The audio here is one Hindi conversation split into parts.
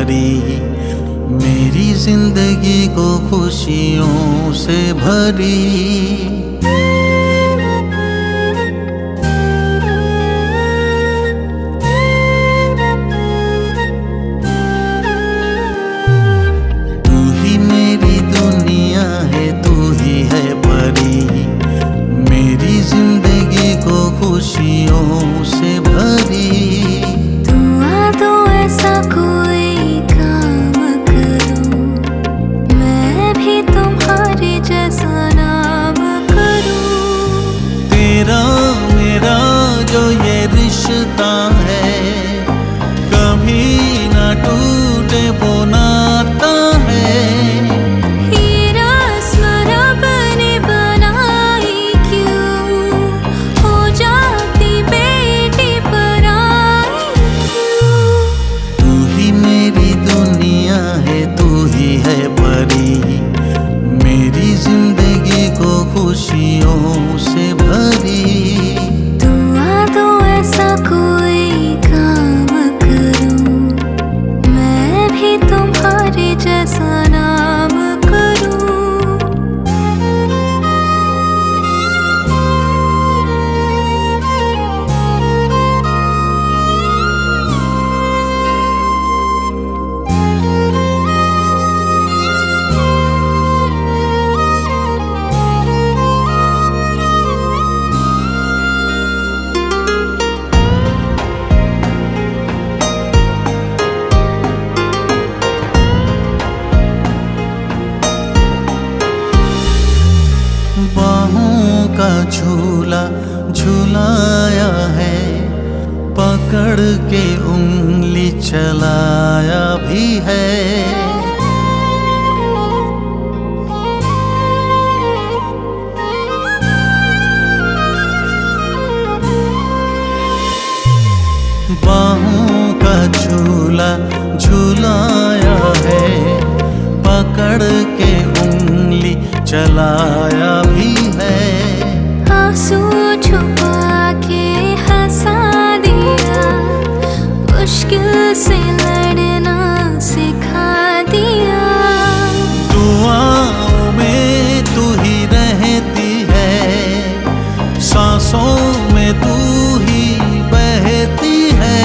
भरी, मेरी जिंदगी को खुशियों से भरी। खुशियों से भरी तू आ तो ऐसा कोई काम करूं, मैं भी तुम्हारे जैसा नाम करूं। तेरा मेरा जो ये रिश्ता है, कभी ना टूटे वो नाता है। मेरी जिंदगी को खुशियों से भरी। तू आ तो ऐसा कोई काम करूं, मैं भी तुम्हारे जैसा नाम करूं। बाहों का झूला झुलाया है, पकड़ के उंगली चलाया भी है। बाहों का झूला झुलाया है, पकड़ के उंगली चलाया भी है। आंसू छुपा के हंसा दिया, मुश्किल से लड़ना सिखा दिया। दुआओं में तू ही रहती है, सांसों में तू ही बहती है।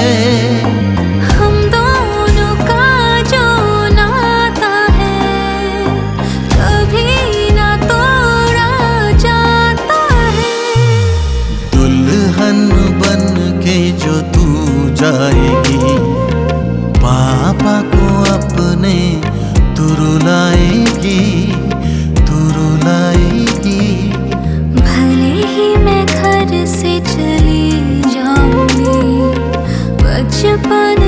जो तू जाएगी, पापा को अपने तू रुलाएगी, तू रुलाएगी। भले ही मैं घर से चली जाऊंगी, बचपन